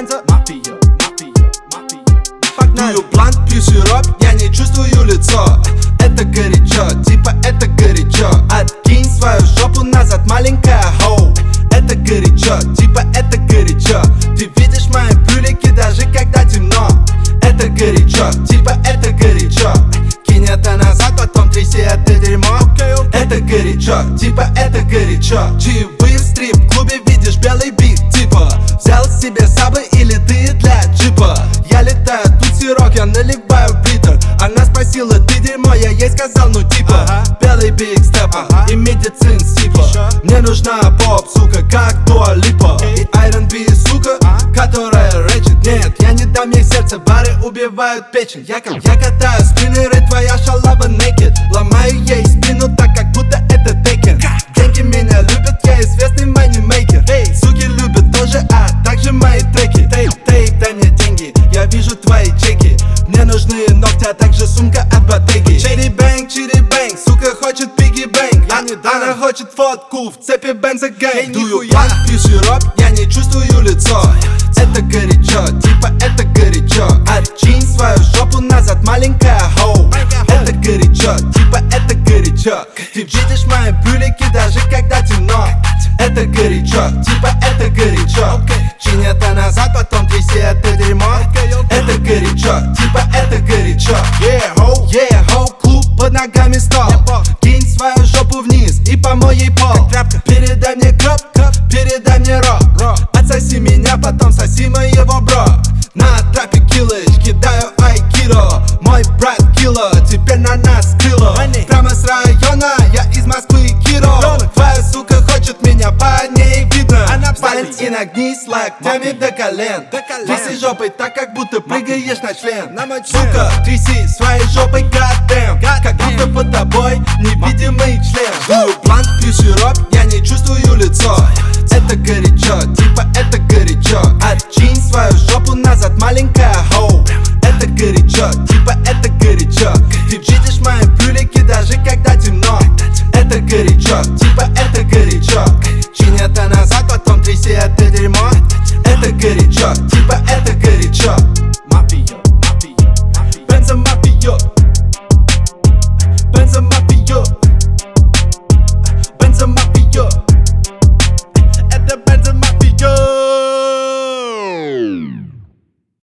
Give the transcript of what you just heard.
Бенза. Мафия, мафия, мафия. Погнали. Дую блант, пью сироп, я не чувствую лицо. Это горячо, типа это горячо. Откинь свою жопу назад, маленькая хоу. Это горячо, типа это горячо. Ты видишь мои брюлики даже когда темно. Это горячо, типа это горячо. Кинь это назад, потом тряси это дерьмо. Это горячо, типа это горячо. Чаевые в стрип-клубе, видишь белый бит, типа взял себе сабы или ты для джипа. Я летаю, тут сирок, я наливаю в литр. Она спросила, ты дерьмо, я ей сказал, ну типа белый биг степа и медицин сипа. Мне нужна поп, сука, как Дуа Липа. И R&B, сука, которая рэчит. Нет, я не дам ей сердце, бары убивают печень. Я катаю спиннеры, твоя шалава naked. Ломаю ей спину так, как будто это Текен. Деньги меня любят, я известный манимейкер. Суки любят тоже, а также мои треки. Тейп, дай мне деньги, я вижу твои чеки. Мне нужны ногти, а также сумка от Bottega. Чири бэнг, сука хочет пиги бэнг. Она хочет фотку в цепи бенза гэнг. Дую блант, пью сироп, я не чувствую лицо. Это горячо, типа это горячо. Откинь свою жопу назад, маленькая хоу. Это горячо, типа это горячо. Ты видишь мои брюлики даже когда темно. Это горячо, типа это горячо. Чинь это назад, потом тряси это дерьмо. Это горячо, типа это горячо. Yeah, ho, клуб под ногами стол. Кинь свою жопу вниз и помой ей пол. Передай мне кроп, передай мне рок. Отсоси меня, потом соси моего бро. На трапе киллэч, кидаю айкидо. Мой брат кило, теперь на нас крыло. Прямо с района, я из Москвы Киро. Твоя сука хочет меня, по ней видно. Палец и нагнись локтями до колен. Тряси жопой так, как будто прыгаешь на член. Сука, тряси своей жопой, goddamn. Как будто под тобой невидимый член. Дую блант, пью сироп, я не чувствую лицо. Это горячо, типа это горячо. Откинь свою жопу назад, маленькая хоу. Это горячо, типа это горячо. Ты видишь мои брюлики даже когда темно. Это горячо, типа это горячо. Чинь это назад, потом тряси это дерьмо.